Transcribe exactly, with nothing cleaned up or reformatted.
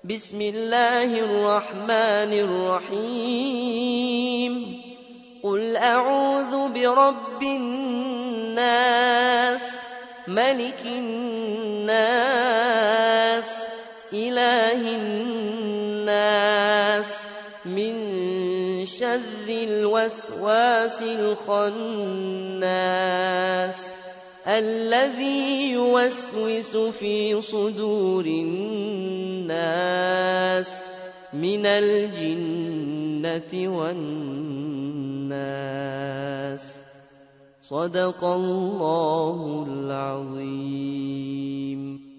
بسم الله الرحمن الرحيم قل أعوذ برب الناس ملك الناس إله الناس من شر الوسواس الخناس الذي يوسوس في صدور الناس من الجنة والناس. صدق الله العظيم.